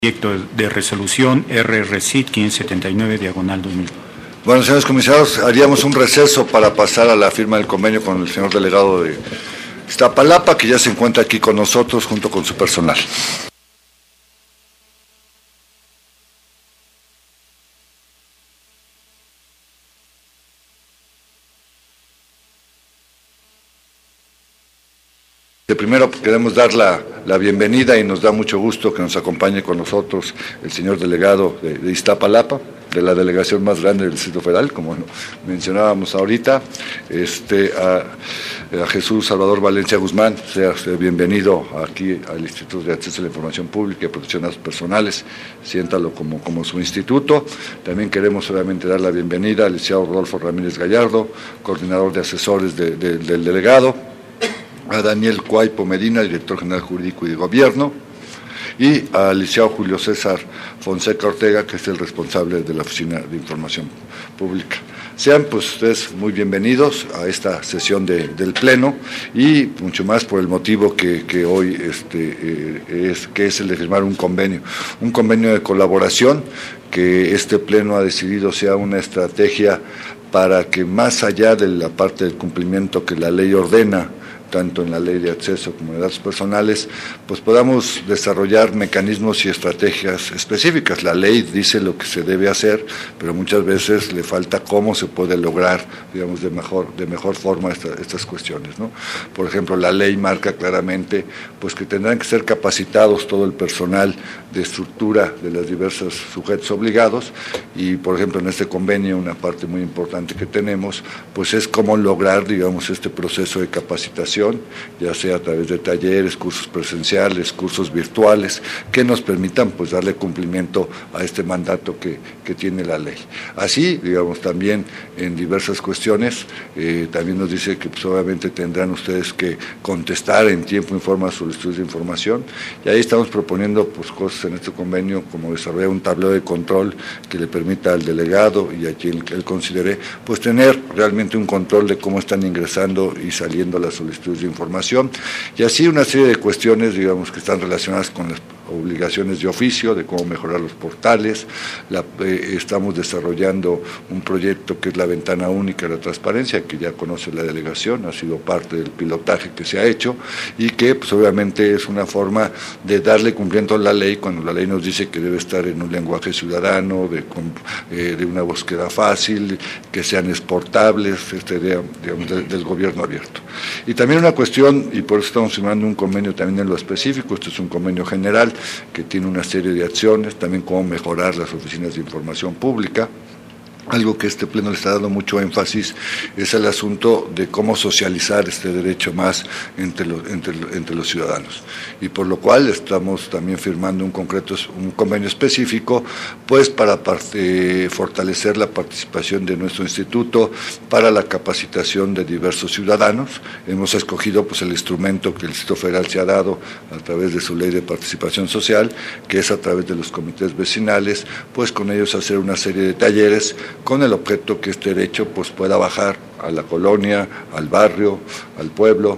Proyecto de resolución RRCIT 579/2000. Bueno, señores comisarios, haríamos un receso para pasar a la firma del convenio con el señor delegado de Iztapalapa, que ya se encuentra aquí con nosotros junto con su personal. Primero queremos dar la bienvenida y nos da mucho gusto que nos acompañe con nosotros el señor delegado de Iztapalapa, de la delegación más grande del Distrito Federal, como mencionábamos ahorita, a Jesús Salvador Valencia Guzmán. Sea bienvenido aquí al Instituto de Acceso a la Información Pública y Protección de Datos Personales, siéntalo como su instituto. También queremos obviamente dar la bienvenida al licenciado Rodolfo Ramírez Gallardo, coordinador de asesores del delegado, a Daniel Cuaipo Medina, director general jurídico y de gobierno, y al licenciado Julio César Fonseca Ortega, que es el responsable de la Oficina de Información Pública. Sean pues ustedes muy bienvenidos a esta sesión del Pleno, y mucho más por el motivo que hoy es el de firmar un convenio de colaboración, que este Pleno ha decidido sea una estrategia para que, más allá de la parte del cumplimiento que la ley ordena, tanto en la ley de acceso como de datos personales, pues podamos desarrollar mecanismos y estrategias específicas. La ley dice lo que se debe hacer, pero muchas veces le falta cómo se puede lograr, digamos, de mejor forma estas cuestiones, ¿no? Por ejemplo, la ley marca claramente pues que tendrán que ser capacitados todo el personal de estructura de los diversos sujetos obligados, y por ejemplo en este convenio una parte muy importante que tenemos pues es cómo lograr, digamos, este proceso de capacitación, ya sea a través de talleres, cursos presenciales, cursos virtuales, que nos permitan pues darle cumplimiento a este mandato que tiene la ley. Así, digamos, también en diversas cuestiones, también nos dice que pues obviamente tendrán ustedes que contestar en tiempo y forma a solicitudes de información, y ahí estamos proponiendo pues cosas en este convenio, como desarrollar un tablero de control que le permita al delegado y a quien él considere pues tener realmente un control de cómo están ingresando y saliendo las solicitudes de información, y así una serie de cuestiones, digamos, que están relacionadas con las obligaciones de oficio, de cómo mejorar los portales. Estamos desarrollando un proyecto que es la ventana única de la transparencia, que ya conoce la delegación, ha sido parte del pilotaje que se ha hecho, y que pues obviamente es una forma de darle cumplimiento a la ley cuando la ley nos dice que debe estar en un lenguaje ciudadano, de una búsqueda fácil, que sean exportables, esta idea, digamos, del gobierno abierto. Y también una cuestión, y por eso estamos firmando un convenio también en lo específico, esto es un convenio general que tiene una serie de acciones, también cómo mejorar las oficinas de información pública. Algo que este Pleno le está dando mucho énfasis es el asunto de cómo socializar este derecho más entre los ciudadanos, y por lo cual estamos también firmando un convenio específico pues para fortalecer la participación de nuestro instituto para la capacitación de diversos ciudadanos. Hemos escogido pues el instrumento que el Distrito Federal se ha dado a través de su ley de participación social, que es a través de los comités vecinales, pues con ellos hacer una serie de talleres con el objeto que este derecho pues pueda bajar a la colonia, al barrio, al pueblo,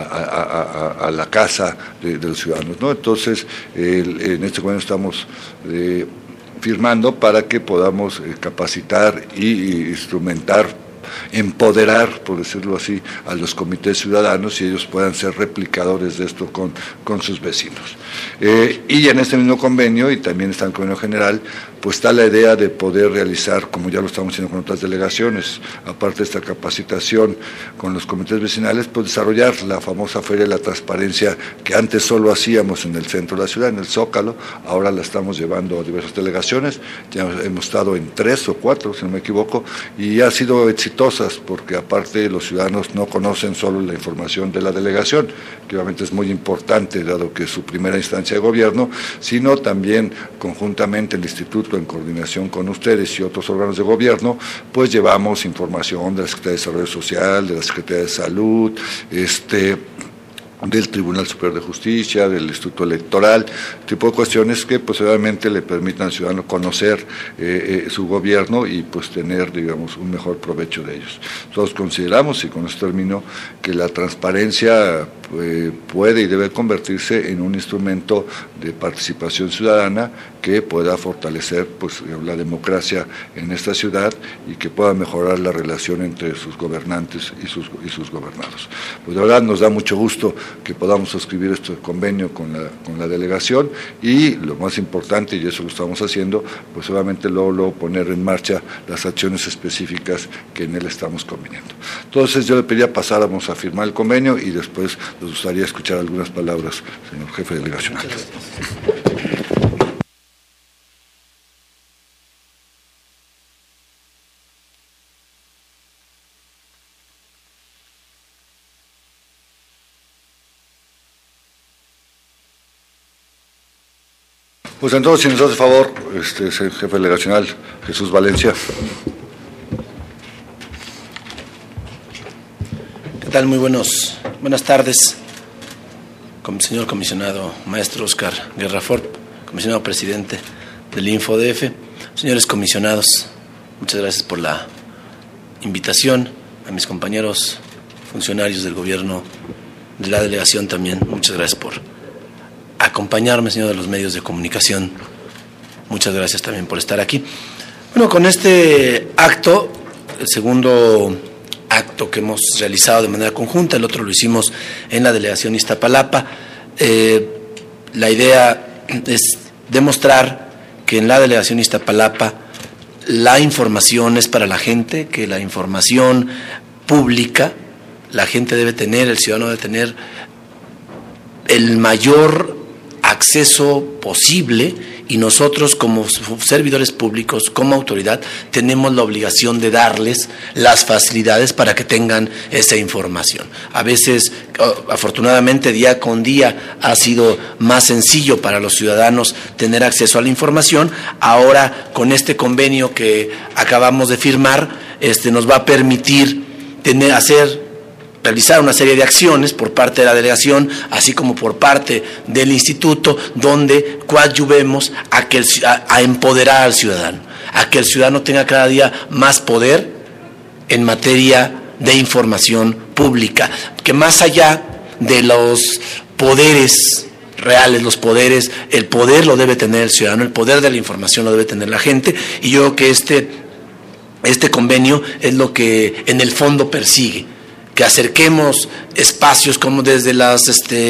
a la casa de los ciudadanos, ¿no? Entonces, en este momento estamos firmando para que podamos capacitar y instrumentar, empoderar, por decirlo así, a los comités ciudadanos, y ellos puedan ser replicadores de esto con sus vecinos. Y en este mismo convenio, y también está en el convenio general, pues está la idea de poder realizar, como ya lo estamos haciendo con otras delegaciones, aparte de esta capacitación con los comités vecinales, pues desarrollar la famosa Feria de la Transparencia, que antes solo hacíamos en el centro de la ciudad, en el Zócalo. Ahora la estamos llevando a diversas delegaciones, ya hemos estado en 3 o 4, si no me equivoco, y ha sido exitosas, porque aparte los ciudadanos no conocen solo la información de la delegación, que obviamente es muy importante, dado que es su primera instancia de gobierno, sino también conjuntamente el Instituto, en coordinación con ustedes y otros órganos de gobierno, pues llevamos información de la Secretaría de Desarrollo Social, de la Secretaría de Salud, del Tribunal Superior de Justicia, del Instituto Electoral, tipo de cuestiones que pues obviamente le permitan al ciudadano conocer su gobierno y pues tener, digamos, un mejor provecho de ellos. Todos consideramos, y con esto termino, que la transparencia puede y debe convertirse en un instrumento de participación ciudadana que pueda fortalecer pues la democracia en esta ciudad y que pueda mejorar la relación entre sus gobernantes y sus gobernados. Pues de verdad nos da mucho gusto que podamos suscribir este convenio con la delegación y lo más importante, y eso lo estamos haciendo, pues obviamente luego poner en marcha las acciones específicas que en él estamos conveniendo. Entonces yo le pedía pasáramos a firmar el convenio y después nos gustaría escuchar algunas palabras, señor jefe delegacional. Pues entonces, si nos hace favor, jefe delegacional Jesús Valencia. ¿Qué tal? Muy buenas tardes. Señor comisionado maestro Oscar Guerra Fort, comisionado presidente del InfoDF, señores comisionados, muchas gracias por la invitación. A mis compañeros funcionarios del gobierno, de la delegación también, muchas gracias por acompañarme, señor de los medios de comunicación. Muchas gracias también por estar aquí. Bueno, con este acto, el segundo acto que hemos realizado de manera conjunta, el otro lo hicimos en la delegación Iztapalapa. La idea es demostrar que en la delegación Iztapalapa la información es para la gente, que la información pública la gente debe tener, el ciudadano debe tener el mayor acceso posible, y nosotros como servidores públicos, como autoridad, tenemos la obligación de darles las facilidades para que tengan esa información. A veces, afortunadamente, día con día ha sido más sencillo para los ciudadanos tener acceso a la información. Ahora, con este convenio que acabamos de firmar, nos va a permitir realizar una serie de acciones por parte de la delegación, así como por parte del instituto, donde coadyuvemos a empoderar al ciudadano, a que el ciudadano tenga cada día más poder en materia de información pública, que más allá de los poderes reales, el poder lo debe tener el ciudadano, el poder de la información lo debe tener la gente, y yo creo que este convenio es lo que en el fondo persigue, que acerquemos espacios como desde las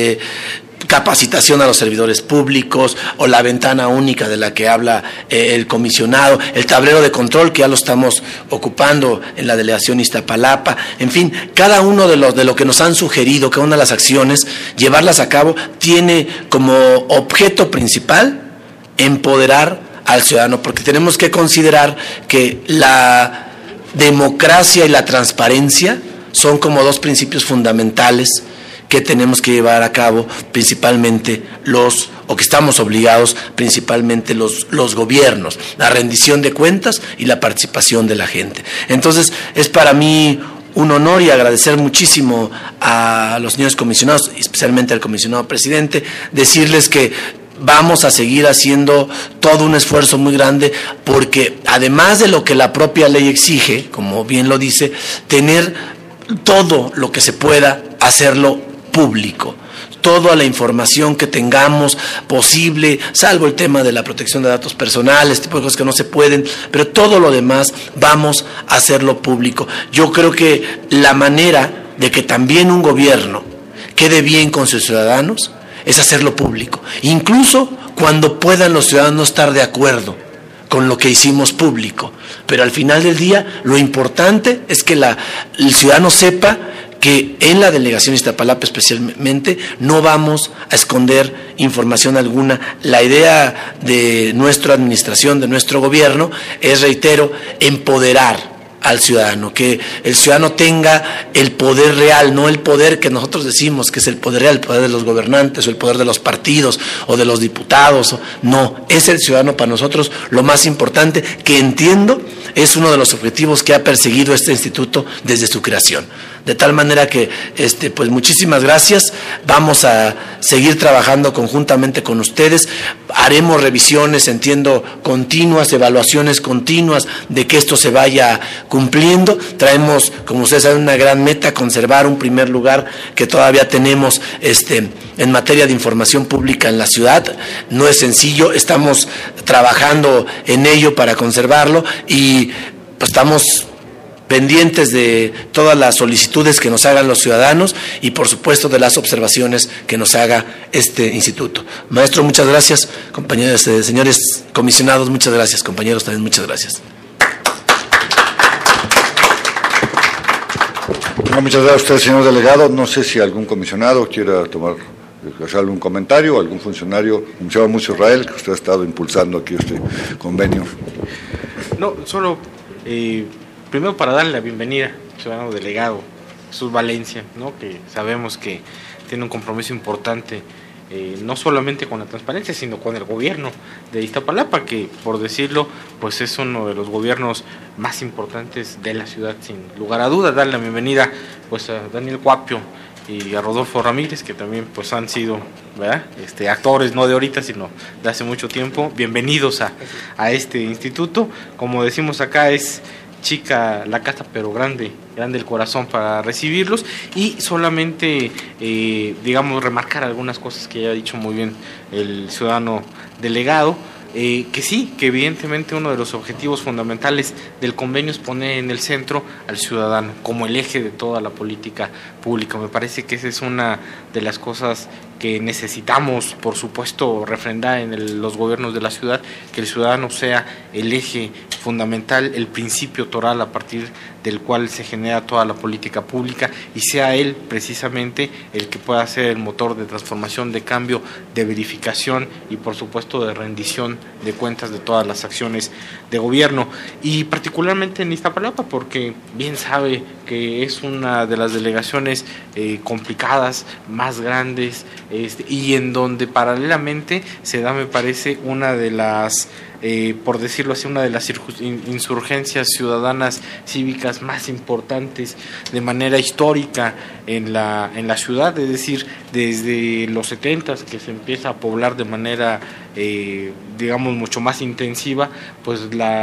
capacitación a los servidores públicos, o la ventana única de la que habla el comisionado, el tablero de control que ya lo estamos ocupando en la delegación Iztapalapa, en fin, cada uno de lo que nos han sugerido, cada una de las acciones, llevarlas a cabo, tiene como objeto principal empoderar al ciudadano, porque tenemos que considerar que la democracia y la transparencia son como dos principios fundamentales que tenemos que llevar a cabo principalmente que estamos obligados principalmente los gobiernos, la rendición de cuentas y la participación de la gente. Entonces, es para mí un honor y agradecer muchísimo a los señores comisionados, especialmente al comisionado presidente, decirles que vamos a seguir haciendo todo un esfuerzo muy grande, porque además de lo que la propia ley exige, como bien lo dice, tener todo lo que se pueda, hacerlo público. Toda la información que tengamos posible, salvo el tema de la protección de datos personales, tipo de cosas que no se pueden, pero todo lo demás vamos a hacerlo público. Yo creo que la manera de que también un gobierno quede bien con sus ciudadanos es hacerlo público, incluso cuando puedan los ciudadanos estar de acuerdo con lo que hicimos público. Pero al final del día, lo importante es que el ciudadano sepa que en la delegación Iztapalapa especialmente no vamos a esconder información alguna. La idea de nuestra administración, de nuestro gobierno, es, reitero, empoderar al ciudadano, que el ciudadano tenga el poder real, no el poder que nosotros decimos que es el poder real, el poder de los gobernantes o el poder de los partidos o de los diputados. No, es el ciudadano para nosotros lo más importante, que entiendo es uno de los objetivos que ha perseguido este instituto desde su creación. De tal manera que, pues muchísimas gracias, vamos a seguir trabajando conjuntamente con ustedes, haremos revisiones, entiendo, continuas, evaluaciones continuas de que esto se vaya cumpliendo. Traemos, como ustedes saben, una gran meta, conservar un primer lugar que todavía tenemos en materia de información pública en la ciudad. No es sencillo, estamos trabajando en ello para conservarlo y pues estamos pendientes de todas las solicitudes que nos hagan los ciudadanos y por supuesto de las observaciones que nos haga este instituto. Maestro, muchas gracias. Compañeros, señores comisionados, muchas gracias. Compañeros, también muchas gracias. Muchas gracias a usted, señor delegado. No sé si algún comisionado quiera hacer algún comentario, algún funcionario, comisionado Mucio Israel, que usted ha estado impulsando aquí este convenio. No, solo primero para darle la bienvenida al ciudadano delegado Jesús Valencia, ¿no? Que sabemos que tiene un compromiso importante, no solamente con la transparencia, sino con el gobierno de Iztapalapa, que por decirlo, pues es uno de los gobiernos más importantes de la ciudad, sin lugar a dudas. Darle la bienvenida pues a Daniel Cuapio y a Rodolfo Ramírez, que también pues han sido, ¿verdad?, actores no de ahorita, sino de hace mucho tiempo. Bienvenidos a este instituto. Como decimos acá, es chica la casa, pero grande el corazón para recibirlos. Y solamente, digamos, remarcar algunas cosas que ya ha dicho muy bien el ciudadano delegado, que sí, que evidentemente uno de los objetivos fundamentales del convenio es poner en el centro al ciudadano como el eje de toda la política pública. Me parece que esa es una de las cosas que necesitamos, por supuesto, refrendar en los gobiernos de la ciudad, que el ciudadano sea el eje fundamental, el principio toral a partir del cual se genera toda la política pública, y sea él precisamente el que pueda ser el motor de transformación, de cambio, de verificación y por supuesto de rendición de cuentas de todas las acciones de gobierno, y particularmente en Iztapalapa, porque bien sabe que es una de las delegaciones complicadas, más grandes, y en donde paralelamente se da, me parece, una de las por decirlo así, una de las insurgencias ciudadanas cívicas más importantes de manera histórica en la ciudad, es decir, desde los 70s, que se empieza a poblar de manera, digamos, mucho más intensiva, pues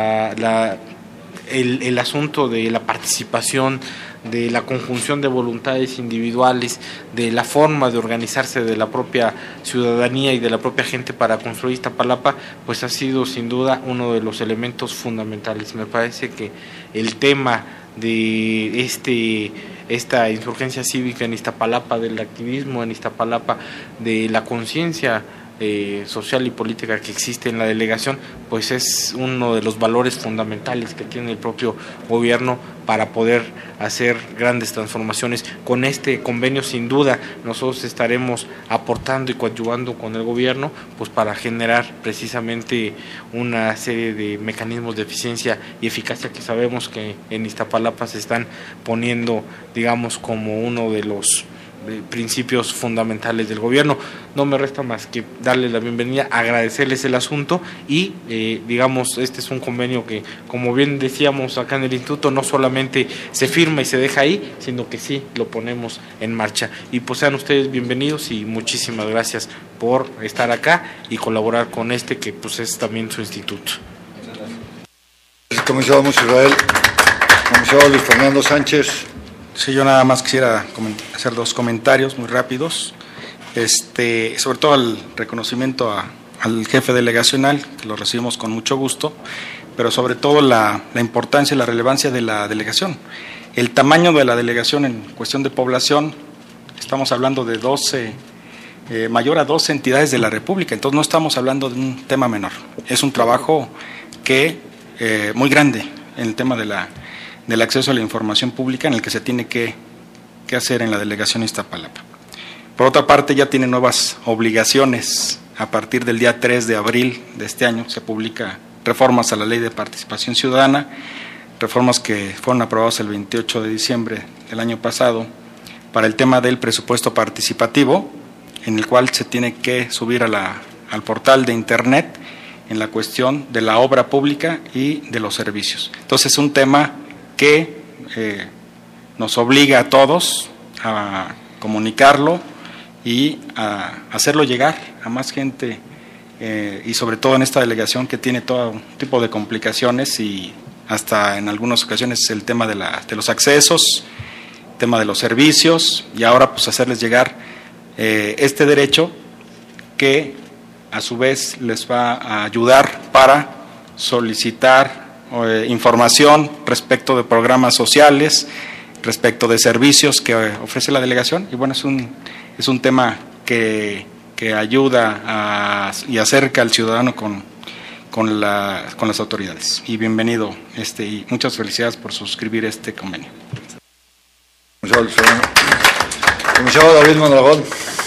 el asunto de la participación, de la conjunción de voluntades individuales, de la forma de organizarse de la propia ciudadanía y de la propia gente para construir Iztapalapa, pues ha sido sin duda uno de los elementos fundamentales. Me parece que el tema de esta insurgencia cívica en Iztapalapa, del activismo en Iztapalapa, de la conciencia social y política que existe en la delegación, pues es uno de los valores fundamentales que tiene el propio gobierno para poder hacer grandes transformaciones. Con este convenio, sin duda, nosotros estaremos aportando y coadyuvando con el gobierno, pues para generar precisamente una serie de mecanismos de eficiencia y eficacia que sabemos que en Iztapalapa se están poniendo, digamos, como uno de los principios fundamentales del gobierno. No me resta más que darles la bienvenida, agradecerles el asunto y digamos, este es un convenio que, como bien decíamos acá en el instituto, no solamente se firma y se deja ahí, sino que sí lo ponemos en marcha. Y pues sean ustedes bienvenidos y muchísimas gracias por estar acá y colaborar con que pues es también su instituto. Comisionado Mucio Israel, comisionado Luis Fernando Sánchez. Sí, yo nada más quisiera hacer dos comentarios muy rápidos, sobre todo el reconocimiento al jefe delegacional, que lo recibimos con mucho gusto, pero sobre todo la importancia y la relevancia de la delegación. El tamaño de la delegación en cuestión de población, estamos hablando de 12, mayor a 12 entidades de la República, entonces no estamos hablando de un tema menor. Es un trabajo muy grande en el tema del acceso a la información pública, en el que se tiene que hacer en la delegación Iztapalapa. Por otra parte, ya tiene nuevas obligaciones. A partir del día 3 de abril de este año se publica reformas a la Ley de Participación Ciudadana, reformas que fueron aprobadas el 28 de diciembre del año pasado para el tema del presupuesto participativo, en el cual se tiene que subir al portal de Internet en la cuestión de la obra pública y de los servicios. Entonces es un tema que nos obliga a todos a comunicarlo y a hacerlo llegar a más gente, y sobre todo en esta delegación que tiene todo tipo de complicaciones y hasta en algunas ocasiones el tema de los accesos, tema de los servicios, y ahora pues hacerles llegar este derecho que a su vez les va a ayudar para solicitar información respecto de programas sociales, respecto de servicios que ofrece la delegación. Y bueno, es un tema que ayuda y acerca al ciudadano con las autoridades. Y bienvenido, y muchas felicidades por suscribir este convenio. Comisionado David Mondragón.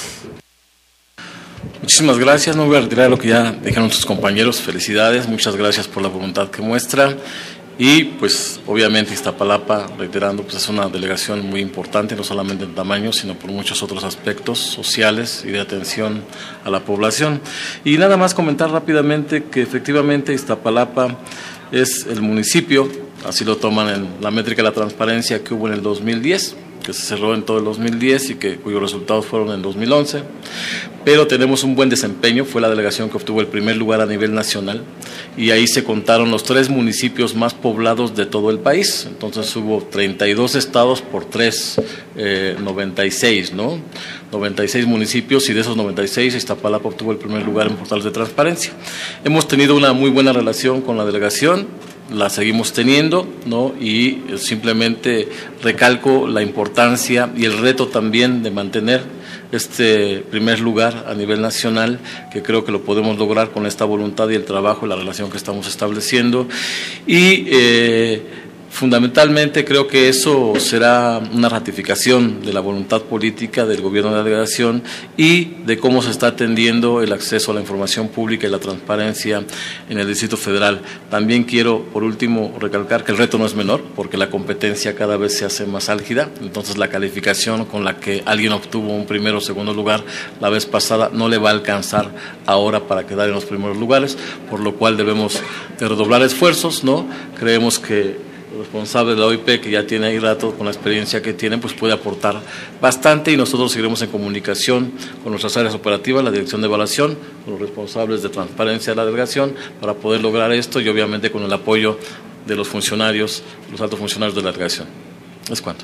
Muchísimas gracias, no voy a retirar lo que ya dijeron sus compañeros, felicidades, muchas gracias por la voluntad que muestra. Y pues obviamente Iztapalapa, reiterando, pues es una delegación muy importante, no solamente en tamaño, sino por muchos otros aspectos sociales y de atención a la población. Y nada más comentar rápidamente que efectivamente Iztapalapa es el municipio, así lo toman en la métrica de la transparencia que hubo en el 2010, que se cerró en todo el 2010 y cuyos resultados fueron en 2011, pero tenemos un buen desempeño. Fue la delegación que obtuvo el primer lugar a nivel nacional y ahí se contaron los 3 municipios más poblados de todo el país. Entonces hubo 32 estados por 3, 96, ¿no? 96 municipios, y de esos 96 Iztapalapa obtuvo el primer lugar en portales de transparencia. Hemos tenido una muy buena relación con la delegación, la seguimos teniendo, ¿no? Y simplemente recalco la importancia y el reto también de mantener este primer lugar a nivel nacional, que creo que lo podemos lograr con esta voluntad y el trabajo y la relación que estamos estableciendo. Y fundamentalmente creo que eso será una ratificación de la voluntad política del gobierno de la delegación y de cómo se está atendiendo el acceso a la información pública y la transparencia en el Distrito Federal. También quiero, por último, recalcar que el reto no es menor, porque la competencia cada vez se hace más álgida. Entonces la calificación con la que alguien obtuvo un primero o segundo lugar la vez pasada no le va a alcanzar ahora para quedar en los primeros lugares, por lo cual debemos de redoblar esfuerzos, ¿no? Creemos que el responsable de la OIP, que ya tiene ahí rato con la experiencia que tiene, pues puede aportar bastante, y nosotros seguiremos en comunicación con nuestras áreas operativas, la dirección de evaluación, con los responsables de transparencia de la delegación, para poder lograr esto, y obviamente con el apoyo de los funcionarios, los altos funcionarios de la delegación. Es cuanto.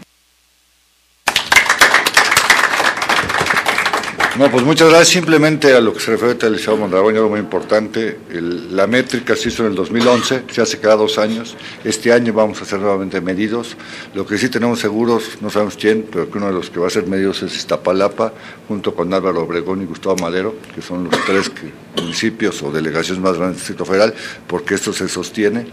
No, pues muchas gracias. Simplemente a lo que se refiere al licenciado Mondragón, algo muy importante, la métrica se hizo en el 2011, se hace cada 2 años. Este año vamos a hacer nuevamente medidos. Lo que sí tenemos seguros, no sabemos quién, pero que uno de los que va a ser medidos es Iztapalapa, junto con Álvaro Obregón y Gustavo Madero, que son los 3 municipios o delegaciones más grandes del Distrito Federal, porque esto se sostiene,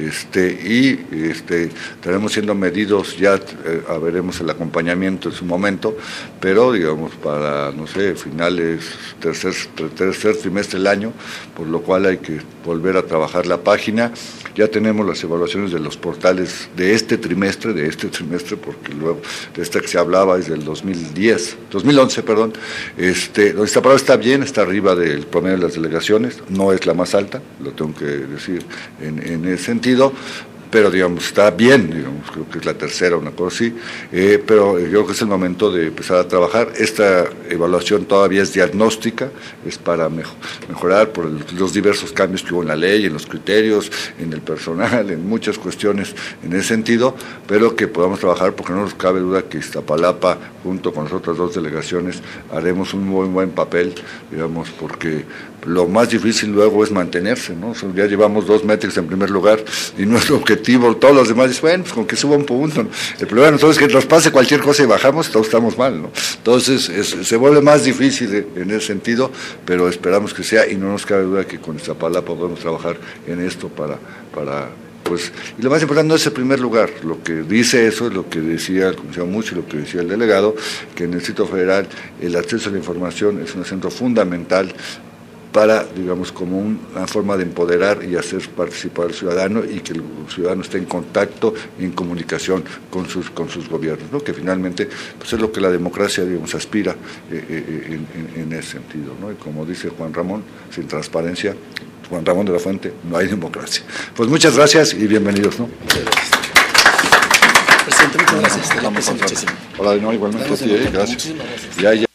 estaremos siendo medidos, ya veremos el acompañamiento en su momento, pero digamos para, no sé, finales, tercer trimestre del año, por lo cual hay que volver a trabajar la página. Ya tenemos las evaluaciones de los portales de este trimestre, porque luego de esta que se hablaba es del 2011, perdón. Iztapalapa está bien, está arriba del promedio de las delegaciones, no es la más alta, lo tengo que decir en ese sentido, pero digamos está bien, digamos, creo que es la tercera, una cosa así, pero yo creo que es el momento de empezar a trabajar. Esta evaluación todavía es diagnóstica, es para mejorar por los diversos cambios que hubo en la ley, en los criterios, en el personal, en muchas cuestiones en ese sentido, pero que podamos trabajar, porque no nos cabe duda que Iztapalapa, junto con las otras 2 delegaciones, haremos un muy buen papel, digamos, porque lo más difícil luego es mantenerse, ¿no? Ya llevamos 2 métricas en primer lugar y nuestro objetivo, todos los demás dicen, bueno, pues con que suba un punto, ¿no? El problema nosotros es que nos pase cualquier cosa y bajamos, todos estamos mal, ¿no? Entonces se vuelve más difícil en ese sentido, pero esperamos que sea, y no nos cabe duda que con Iztapalapa podemos trabajar en esto para pues, y lo más importante no es el primer lugar, lo que dice eso es lo que decía el comisionado Mucho y lo que decía el delegado, que en el Distrito Federal el acceso a la información es un centro fundamental para, digamos, como una forma de empoderar y hacer participar al ciudadano y que el ciudadano esté en contacto y en comunicación con sus gobiernos, ¿no? Que finalmente pues es lo que la democracia, digamos, aspira en ese sentido, ¿no? Y como dice Juan Ramón, sin transparencia, Juan Ramón de la Fuente, no hay democracia. Pues muchas gracias y bienvenidos, ¿no? Muchas gracias. Presidente, muchas gracias. Hola, no, igualmente a ti, gracias. Muchísimas gracias. Ya.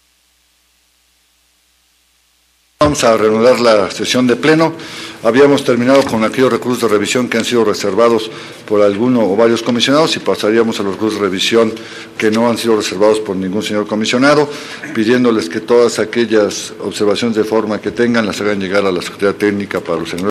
Vamos a reanudar la sesión de pleno. Habíamos terminado con aquellos recursos de revisión que han sido reservados por alguno o varios comisionados y pasaríamos a los recursos de revisión que no han sido reservados por ningún señor comisionado, pidiéndoles que todas aquellas observaciones de forma que tengan las hagan llegar a la Secretaría Técnica para los señores